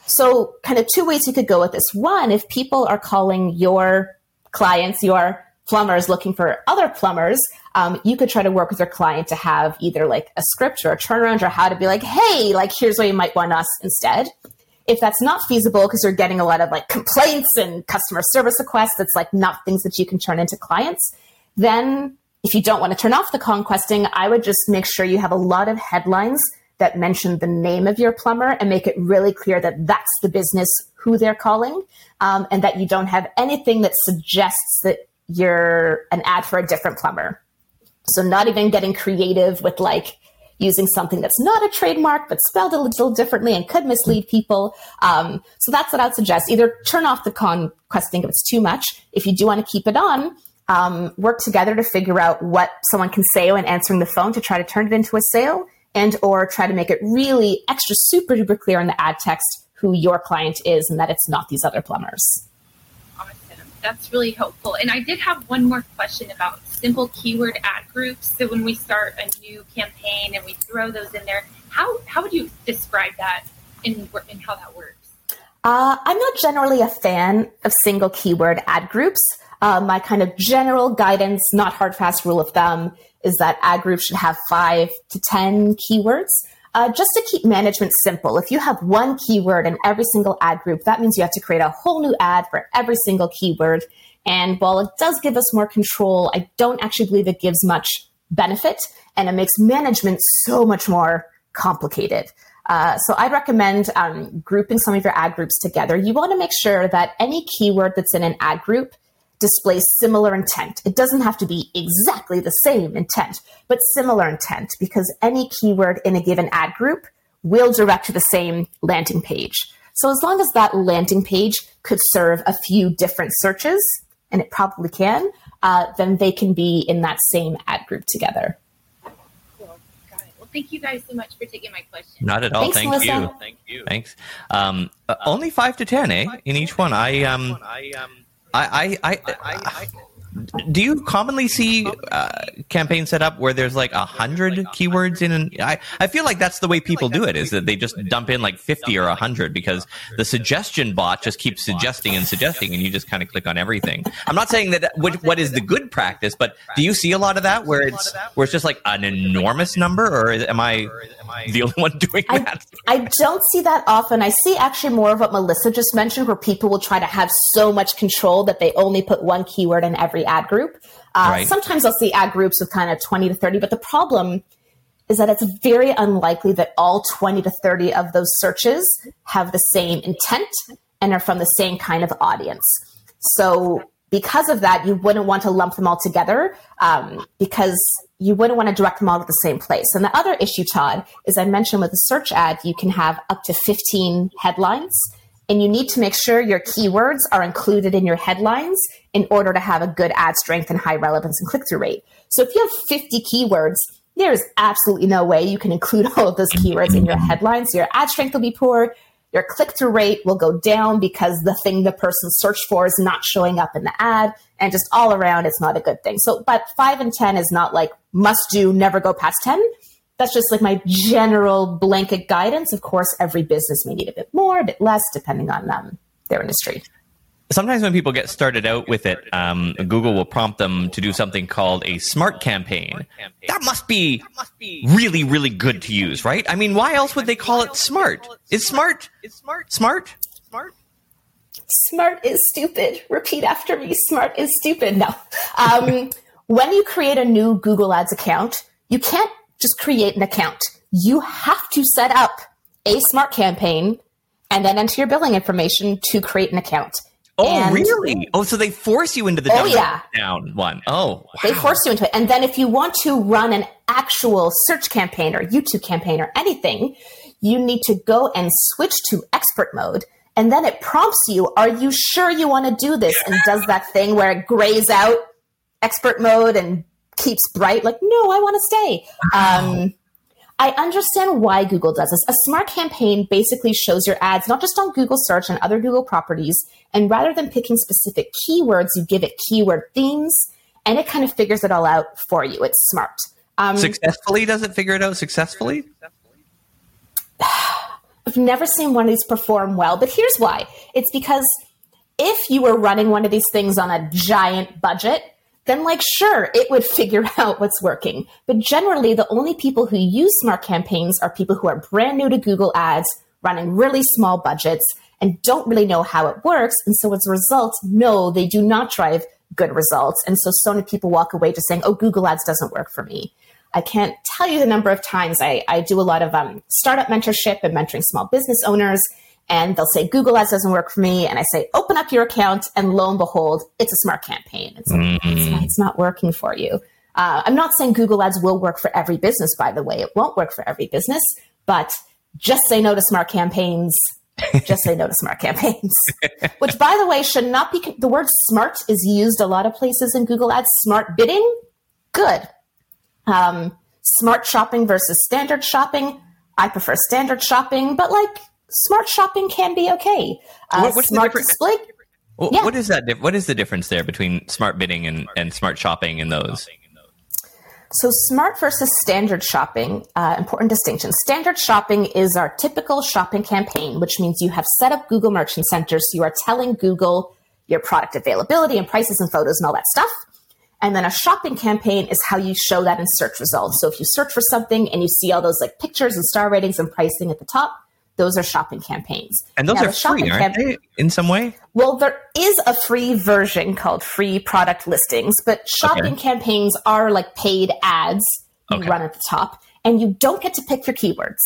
so kind of two ways you could go with this. One, if people are calling your clients, your plumbers looking for other plumbers, um, you could try to work with your client to have either like a script or a turnaround or how to be like, hey, like here's where you might want us instead. If that's not feasible because you're getting a lot of like complaints and customer service requests, that's like not things that you can turn into clients, then if you don't want to turn off the conquesting, I would just make sure you have a lot of headlines that mention the name of your plumber and make it really clear that that's the business who they're calling, um, and that you don't have anything that suggests that you're an ad for a different plumber. So not even getting creative with like using something that's not a trademark, but spelled a little differently and could mislead people. Um, so that's what I'd suggest. Either turn off the conquesting if it's too much. If you do want to keep it on, um, work together to figure out what someone can say when answering the phone to try to turn it into a sale, and or try to make it really extra super duper clear in the ad text who your client is and that it's not these other plumbers. Awesome. That's really helpful. And I did have one more question about simple keyword ad groups. So when we start a new campaign and we throw those in there, how how would you describe that in, in how that works? Uh, I'm not generally a fan of single keyword ad groups. Uh, my kind of general guidance, not hard, fast rule of thumb, is that ad groups should have five to ten keywords. Uh, just to keep management simple. If you have one keyword in every single ad group, that means you have to create a whole new ad for every single keyword. And while it does give us more control, I don't actually believe it gives much benefit, and it makes management so much more complicated. Uh, so I'd recommend um, grouping some of your ad groups together. You want to make sure that any keyword that's in an ad group displays similar intent. It doesn't have to be exactly the same intent, but similar intent, because any keyword in a given ad group will direct to the same landing page. So as long as that landing page could serve a few different searches, and it probably can, uh, then they can be in that same ad group together. Cool. Got it. Well, thank you guys so much for taking my question. Not at all. Thanks, Thank Melissa. you. Thank you. Thanks. Um, uh, only five to ten, eh? In each one. I um, I I I. I, I Do you commonly see uh, campaigns set up where there's like a hundred keywords in? An, I, I feel like that's the way people do it, is that they just dump in like fifty or a hundred because the suggestion bot just keeps suggesting and suggesting and you just kind of click on everything. I'm not saying that what, what is the good practice, but do you see a lot of that where it's where it's just like an enormous number, or is, am I the only one doing that? I, I don't see that often. I see actually more of what Melissa just mentioned, where people will try to have so much control that they only put one keyword in every ad group. Uh, Right. Sometimes I'll see ad groups with kind of twenty to thirty, but the problem is that it's very unlikely that all twenty to thirty of those searches have the same intent and are from the same kind of audience. So because of that, you wouldn't want to lump them all together um, because you wouldn't want to direct them all to the same place. And the other issue, Todd, is I mentioned with a search ad, you can have up to fifteen headlines. And you need to make sure your keywords are included in your headlines in order to have a good ad strength and high relevance and click-through rate. So if you have fifty keywords, there's absolutely no way you can include all of those keywords in your headlines. Your ad strength will be poor. Your click-through rate will go down because the thing the person searched for is not showing up in the ad. And just all around, it's not a good thing. So, but five and ten is not like must do, never go past ten. That's just like my general blanket guidance. Of course, every business may need a bit more, a bit less, depending on um, their industry. Sometimes when people get started out with it, um, Google will prompt them to do something called a smart campaign. That must be really, really good to use, right? I mean, why else would they call it smart? Is smart smart? Smart? Smart is stupid. Repeat after me. Smart is stupid. No. Um, when you create a new Google Ads account, you can't just create an account. You have to set up a smart campaign and then enter your billing information to create an account. Oh, and really? Oh, so they force you into the Oh, dumb yeah. down one. Oh, wow. They force you into it. And then if you want to run an actual search campaign or YouTube campaign or anything, you need to go and switch to expert mode. And then it prompts you, are you sure you want to do this? And does that thing where it grays out expert mode and keeps bright, like, no, I want to stay. Wow. Um, I understand why Google does this. A smart campaign basically shows your ads, not just on Google search and other Google properties. And rather than picking specific keywords, you give it keyword themes and it kind of figures it all out for you. It's smart. Um, Successfully? Does it figure it out successfully? I've never seen one of these perform well, but here's why. It's because if you were running one of these things on a giant budget, then like, sure, it would figure out what's working. But generally, the only people who use smart campaigns are people who are brand new to Google Ads, running really small budgets, and don't really know how it works. And so as a result, no, they do not drive good results. And so so many people walk away just saying, oh, Google Ads doesn't work for me. I can't tell you the number of times I, I do a lot of um, startup mentorship and mentoring small business owners. And they'll say, Google Ads doesn't work for me. And I say, open up your account. And lo and behold, it's a smart campaign. It's, like, mm-hmm. it's, not, it's not working for you. Uh, I'm not saying Google Ads will work for every business, by the way. It won't work for every business. But just say no to smart campaigns. Just say no to smart campaigns. Which, by the way, should not be... The word smart is used a lot of places in Google Ads. Smart bidding? Good. Um, smart shopping versus standard shopping? I prefer standard shopping. But, like... Smart shopping can be okay. Uh, what, what's smart the difference? display. Well, yeah. What is that? What is the difference there between smart bidding and, and smart shopping in those? So smart versus standard shopping, uh, important distinction. Standard shopping is our typical shopping campaign, which means you have set up Google Merchant Center. So you are telling Google your product availability and prices and photos and all that stuff. And then a shopping campaign is how you show that in search results. So if you search for something and you see all those like pictures and star ratings and pricing at the top, those are shopping campaigns. And those now, are free, aren't they, in some way? Well, there is a free version called free product listings, but shopping okay. campaigns are like paid ads you okay. run at the top, and you don't get to pick your keywords.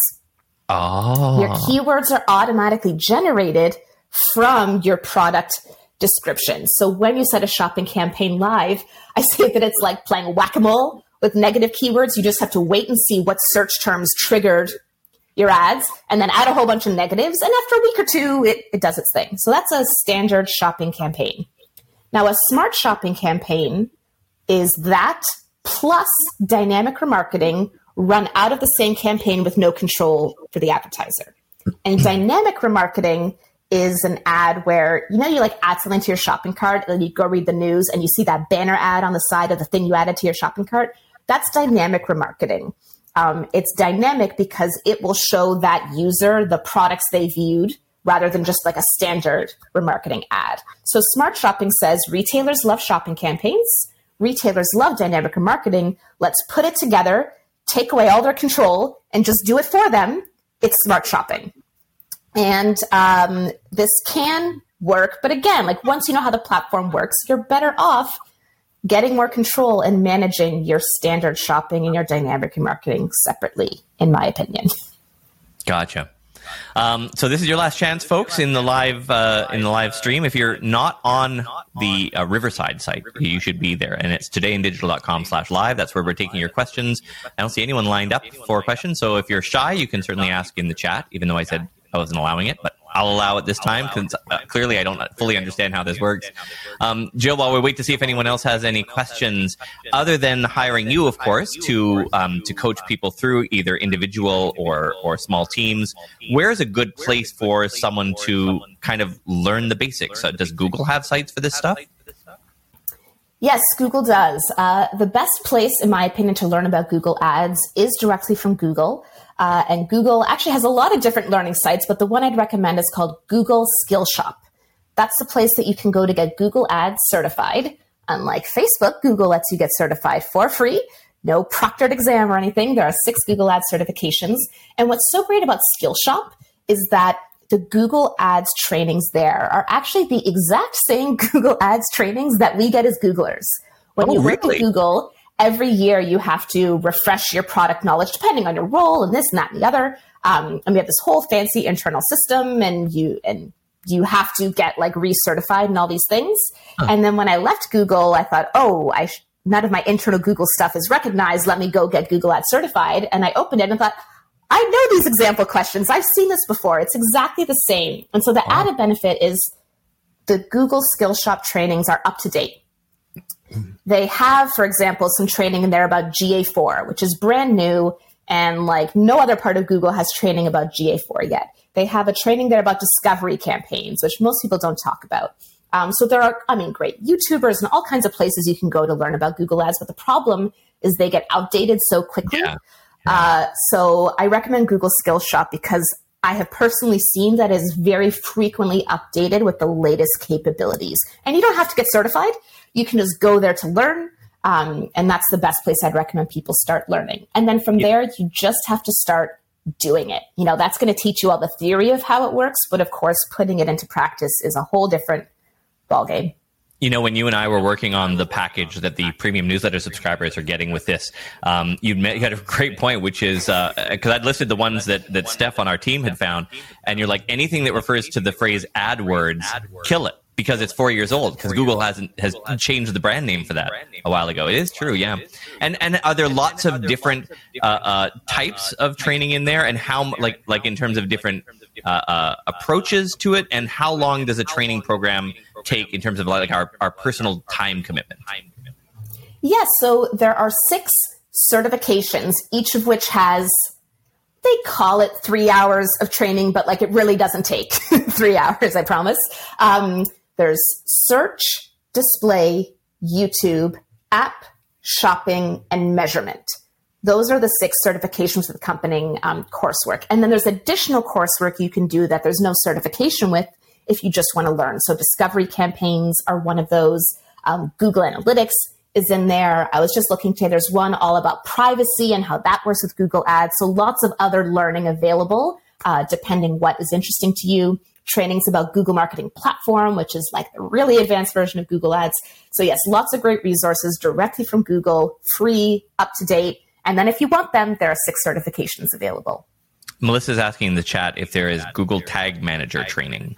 Oh. Your keywords are automatically generated from your product description. So when you set a shopping campaign live, I say that it's like playing whack-a-mole with negative keywords. You just have to wait and see what search terms triggered your ads, and then add a whole bunch of negatives. And after a week or two, it, it does its thing. So that's a standard shopping campaign. Now, a smart shopping campaign is that plus dynamic remarketing run out of the same campaign with no control for the advertiser. And dynamic remarketing is an ad where, you know, you like add something to your shopping cart and then you go read the news and you see that banner ad on the side of the thing you added to your shopping cart. That's dynamic remarketing. Um, it's dynamic because it will show that user the products they viewed rather than just like a standard remarketing ad. So Smart Shopping says retailers love shopping campaigns. Retailers love dynamic remarketing. Let's put it together, take away all their control, and just do it for them. It's Smart Shopping. And um, this can work. But again, like once you know how the platform works, you're better off getting more control and managing your standard shopping and your dynamic remarketing separately, in my opinion. Gotcha. Um, so this is your last chance, folks, in the live uh, in the live stream. If you're not on the uh, Riverside site, you should be there, and it's todayindigital.com slash live. That's where we're taking your questions. I don't see anyone lined up for questions, so if you're shy, you can certainly ask in the chat, even though I said I wasn't allowing it, but I'll allow it this time because uh, clearly I don't fully understand how this works. Um, Jill, while we wait to see if anyone else has any questions, other than hiring you, of course, to um, to coach people through either individual or, or small teams, where's a good place for someone to kind of learn the basics? Uh, does Google have sites for this stuff? Yes, Google does. Uh, the best place, in my opinion, to learn about Google Ads is directly from Google. Uh, and Google actually has a lot of different learning sites, but the one I'd recommend is called Google Skillshop. That's the place that you can go to get Google Ads certified. Unlike Facebook, Google lets you get certified for free. No proctored exam or anything. There are six Google Ads certifications. And what's so great about Skillshop is that the Google Ads trainings there are actually the exact same Google Ads trainings that we get as Googlers. When oh, you work really? at Google, every year you have to refresh your product knowledge depending on your role and this and that and the other. Um, and we have this whole fancy internal system, and you and you have to get like recertified and all these things. Huh. And then when I left Google, I thought, oh, I sh- none of my internal Google stuff is recognized. Let me go get Google Ads certified. And I opened it and thought, I know these example questions. I've seen this before. It's exactly the same. And so the wow. added benefit is the Google Skillshop trainings are up to date. They have, for example, some training in there about G A four, which is brand new, and like no other part of Google has training about G A four yet. They have a training there about discovery campaigns, which most people don't talk about. Um, so there are, I mean, great YouTubers and all kinds of places you can go to learn about Google Ads, but the problem is they get outdated so quickly. Yeah. Yeah. Uh, so I recommend Google Skillshop because I have personally seen that it is very frequently updated with the latest capabilities. And you don't have to get certified. You can just go there to learn. Um, and that's the best place I'd recommend people start learning. And then from yeah. there, you just have to start doing it. You know, that's going to teach you all the theory of how it works. But of course, putting it into practice is a whole different ballgame. You know, when you and I were working on the package that the premium newsletter subscribers are getting with this, um, you, met, you had a great point, which is because uh, I'd listed the ones that, that Steph on our team had found, and you're like, anything that refers to the phrase AdWords, kill it, because it's four years old, because Google hasn't has changed the brand name for that a while ago. It is true, yeah. And and are there lots of different uh, uh, types of training in there, and how like like in terms of different uh, uh, approaches to it, and how long does a training program take in terms of like our, our personal time commitment? Yes, so there are six certifications, each of which has, they call it three hours of training, but like it really doesn't take three hours, I promise. Um, there's search, display, YouTube, app, shopping, and measurement. Those are the six certifications with accompanying um, coursework. And then there's additional coursework you can do that there's no certification with if you just want to learn. So discovery campaigns are one of those. Um, Google Analytics is in there. I was just looking today. There's one all about privacy and how that works with Google Ads. So lots of other learning available, uh, depending what is interesting to you. Trainings about Google Marketing Platform, which is like the really advanced version of Google Ads. So yes, lots of great resources directly from Google, free, up to date. And then if you want them, there are six certifications available. Melissa's asking in the chat if there is Google Tag Manager training.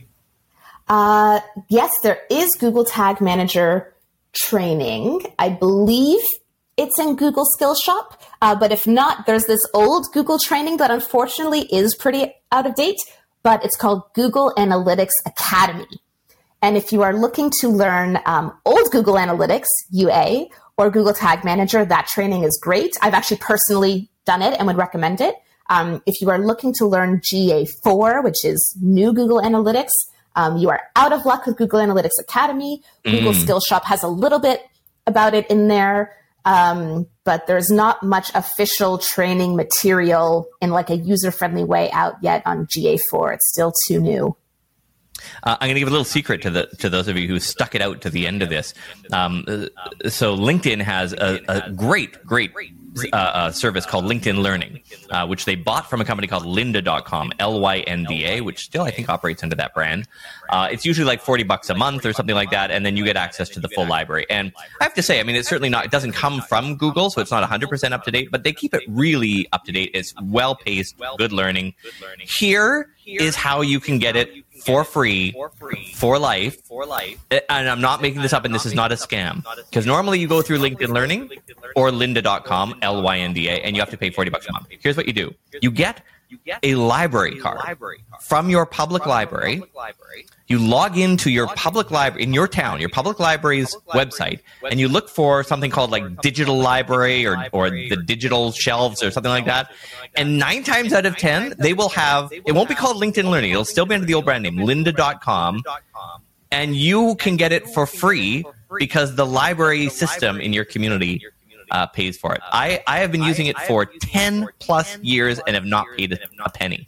Uh, yes, there is Google Tag Manager training. I believe it's in Google Skillshop, uh, but if not, there's this old Google training that unfortunately is pretty out of date, but it's called Google Analytics Academy. And if you are looking to learn um, old Google Analytics, U A, or Google Tag Manager, that training is great. I've actually personally done it and would recommend it. Um, if you are looking to learn G A four, which is new Google Analytics, um, you are out of luck with Google Analytics Academy. Google Mm. Skills Shop has a little bit about it in there, um, but there's not much official training material in like a user-friendly way out yet on G A four. It's still too new. Uh, I'm going to give a little secret to the to those of you who stuck it out to the end of this. Um, uh, so LinkedIn has a, a great, great uh, uh, service called LinkedIn Learning, uh, which they bought from a company called lynda dot com, L Y N D A, which still I think operates under that brand. Uh, it's usually like forty bucks a month or something like that, and then you get access to the full library. And I have to say, I mean, it's certainly not, it doesn't come from Google, so it's not one hundred percent up to date, but they keep it really up to date. It's well paced, good learning. Here is how you can get it for free, for life, and I'm not making this up, and this is not a scam, because normally you go through LinkedIn Learning or lynda dot com, L Y N D A, and you have to pay forty bucks a month. Here's what you do. You get a library card from your public library. You log into your public library in your town, your public library's website, and you look for something called like digital library or, or the digital shelves or something like that. And nine times out of ten, they will have, it won't be called LinkedIn Learning. It'll still be under the old brand name, lynda dot com. And you can get it for free because the library system in your community uh, pays for it. I, I have been using it for ten plus years and have not paid a penny.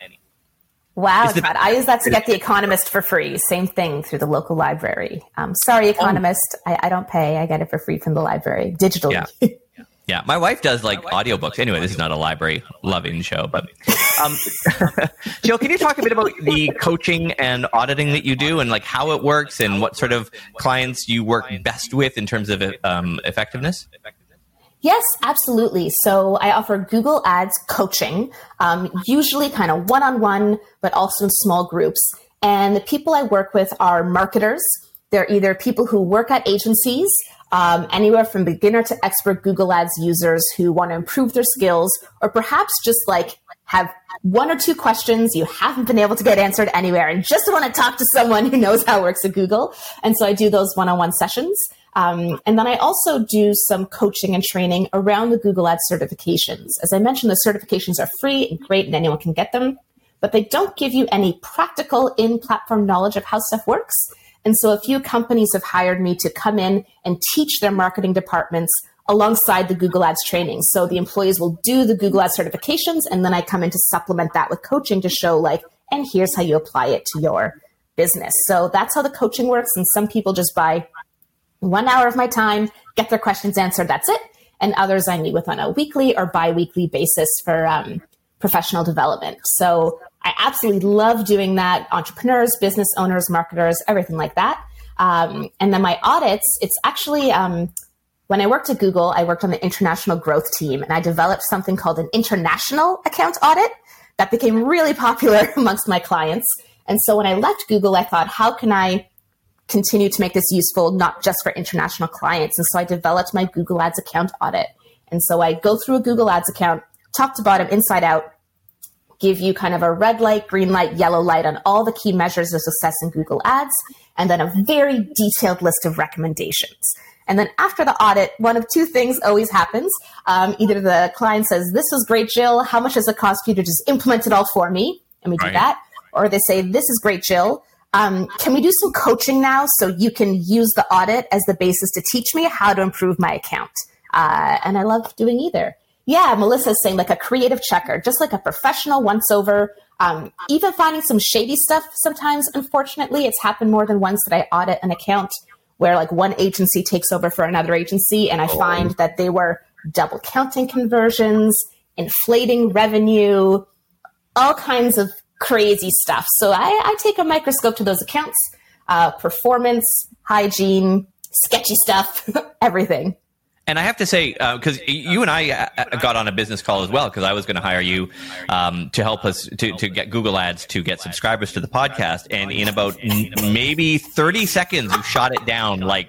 Wow, the- Todd. I use that to get The Economist for free. Same thing through the local library. Um, sorry, Economist. I, I don't pay. I get it for free from the library digitally. Yeah. Yeah, my wife does like audiobooks. Anyway, this is not a library love-in show, but um, Jill, can you talk a bit about the coaching and auditing that you do and like how it works and what sort of clients you work best with in terms of um, effectiveness? Yes, absolutely. So I offer Google Ads coaching, um, usually kind of one-on-one, but also in small groups. And the people I work with are marketers. They're either people who work at agencies, um, anywhere from beginner to expert Google Ads users who want to improve their skills, or perhaps just like have one or two questions you haven't been able to get answered anywhere and just want to talk to someone who knows how it works at Google. And so I do those one-on-one sessions. Um, and then I also do some coaching and training around the Google Ads certifications. As I mentioned, the certifications are free and great and anyone can get them, but they don't give you any practical in-platform knowledge of how stuff works. And so a few companies have hired me to come in and teach their marketing departments alongside the Google Ads training. So the employees will do the Google Ads certifications, and then I come in to supplement that with coaching to show like, and here's how you apply it to your business. So that's how the coaching works. And some people just buy one hour of my time, get their questions answered, that's it. And others I meet with on a weekly or bi-weekly basis for um, professional development. So I absolutely love doing that. Entrepreneurs, business owners, marketers, everything like that. Um, and then my audits, it's actually, um, when I worked at Google, I worked on the international growth team, and I developed something called an international account audit that became really popular amongst my clients. And so when I left Google, I thought, how can I continue to make this useful, not just for international clients? And so I developed my Google Ads account audit. And so I go through a Google Ads account, top to bottom, inside out, give you kind of a red light, green light, yellow light on all the key measures of success in Google Ads, and then a very detailed list of recommendations. And then after the audit, one of two things always happens. Um, either the client says, this was great, Jill. How much does it cost for you to just implement it all for me? And we do Right. that. Or they say, this is great, Jill. Um, can we do some coaching now so you can use the audit as the basis to teach me how to improve my account? Uh, and I love doing either. Yeah, Melissa's saying like a creative checker, just like a professional once over. Um, even finding some shady stuff sometimes, unfortunately, it's happened more than once that I audit an account where like one agency takes over for another agency, and I Oh. find that they were double counting conversions, inflating revenue, all kinds of crazy stuff. So I, I take a microscope to those accounts, uh, performance, hygiene, sketchy stuff, everything. And I have to say, because uh, you and I uh, got on a business call as well, because I was going to hire you um, to help us to, to get Google Ads to get subscribers to the podcast. And in about n- maybe thirty seconds, you shot it down like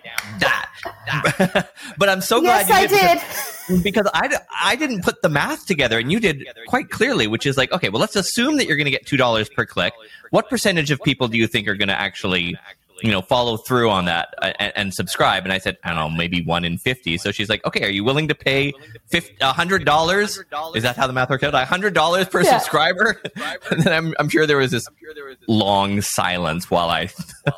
that. But I'm so glad Yes, you I did. did. Because I, I didn't put the math together, and you did quite clearly, which is like, okay, well, let's assume that you're going to get two dollars per click. What percentage of people do you think are going to actually you know, follow through on that and, and subscribe. And I said, I don't know, maybe one in fifty. So she's like, okay, are you willing to pay one hundred dollars? Is that how the math worked out? one hundred dollars per yeah. subscriber? And then I'm, I'm sure there was this long silence while I,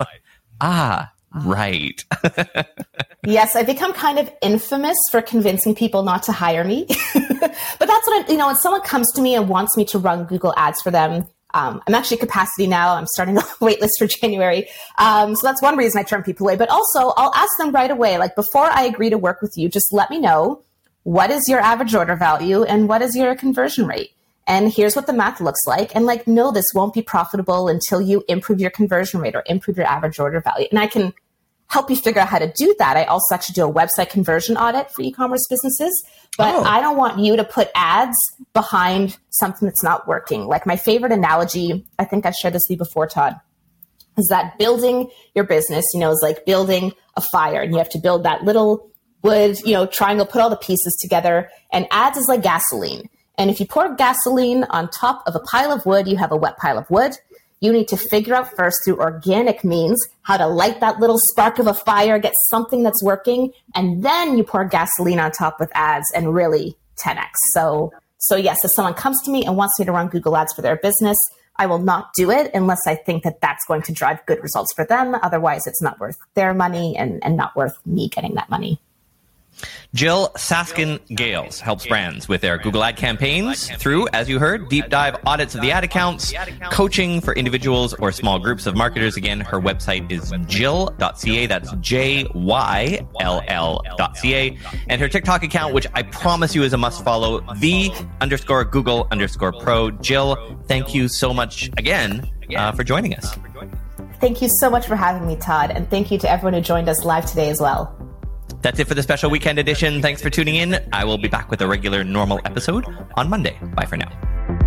ah, right. Yes, I've become kind of infamous for convincing people not to hire me. But that's what I, you know, when someone comes to me and wants me to run Google Ads for them, um, I'm actually capacity now. I'm starting a wait list for January. Um, so that's one reason I turn people away. But also, I'll ask them right away, like, before I agree to work with you, just let me know, what is your average order value and what is your conversion rate? And here's what the math looks like. And like, no, this won't be profitable until you improve your conversion rate or improve your average order value. And I can help you figure out how to do that. I also actually do a website conversion audit for e-commerce businesses, but oh. I don't want you to put ads behind something that's not working. Like, my favorite analogy, I think I've shared this with you before, Todd, is that building your business, you know, is like building a fire, and you have to build that little wood, you know, triangle, put all the pieces together, and ads is like gasoline. And if you pour gasoline on top of a pile of wood, you have a wet pile of wood. You need to figure out first, through organic means, how to light that little spark of a fire, get something that's working, and then you pour gasoline on top with ads and really ten X. So, so yes, if someone comes to me and wants me to run Google Ads for their business, I will not do it unless I think that that's going to drive good results for them. Otherwise, it's not worth their money and, and not worth me getting that money. Jill Saskin-Gales helps brands with their Google Ad campaigns through, as you heard, deep dive audits of the ad accounts, coaching for individuals or small groups of marketers. Again, her website is jill dot c a. That's J Y L L dot C A. And her TikTok account, which I promise you is a must follow, the underscore Google underscore pro. Jill, thank you so much again uh, for joining us. Thank you so much for having me, Todd. And thank you to everyone who joined us live today as well. That's it for the special weekend edition. Thanks for tuning in. I will be back with a regular normal episode on Monday. Bye for now.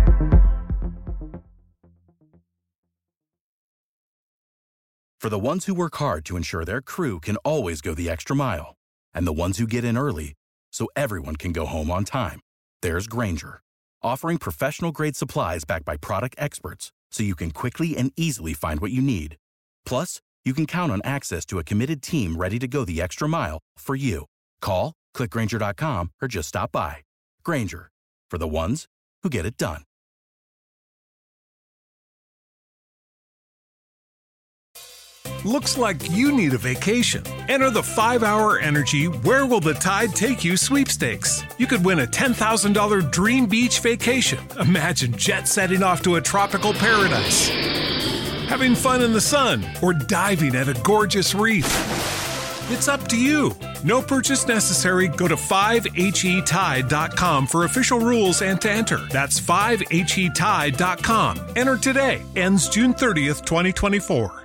For the ones who work hard to ensure their crew can always go the extra mile, and the ones who get in early so everyone can go home on time, there's Grainger, offering professional-grade supplies backed by product experts so you can quickly and easily find what you need. Plus, you can count on access to a committed team ready to go the extra mile for you. Call, click Grainger dot com, or just stop by. Grainger, for the ones who get it done. Looks like you need a vacation. Enter the five hour Energy Where Will the Tide Take You sweepstakes. You could win a ten thousand dollars dream beach vacation. Imagine jet setting off to a tropical paradise, having fun in the sun, or diving at a gorgeous reef. It's up to you. No purchase necessary. Go to five H E tide dot com for official rules and to enter. That's five H E tide dot com. Enter today. Ends June thirtieth, twenty twenty-four.